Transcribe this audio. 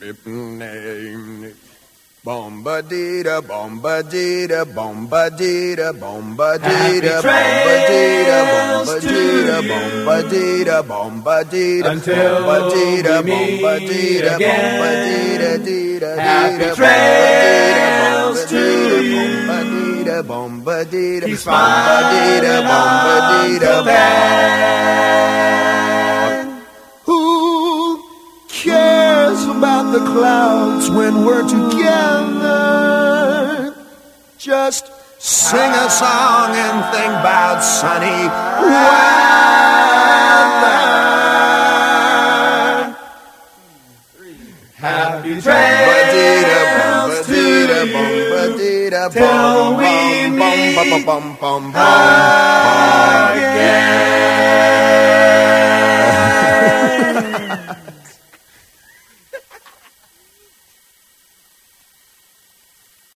Bomba-dee-da, bomba-dee-da, bomba-dee-da, bomba-dee-da, bomba-dee-da, bomba-dee-da, bomba-dee-da, bomba-dee-da, until bomba-dee-da, we meet bomba-dee-da, again. bomba-dee-da, Happy trails to you. bomba-dee-da, bomba-dee-da, Keep smiling bomba-dee-da, until then. Who cares about the clouds when we're together? Just sing a song and think about sunny weather. Happy trails to you till we meet again.